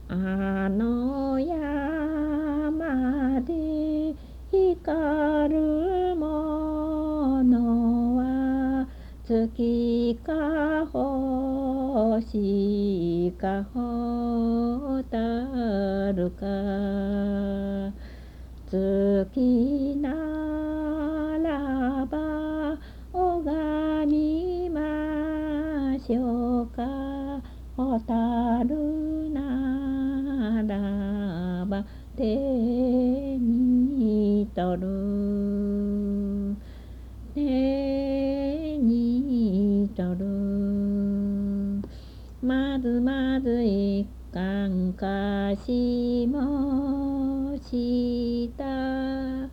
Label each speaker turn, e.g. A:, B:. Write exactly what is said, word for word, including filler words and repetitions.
A: あの山で光るものは月か星か蛍か。月ならば拝みましょうか。蛍ならば手に取る。手に取る。まずまず一貫かしもした。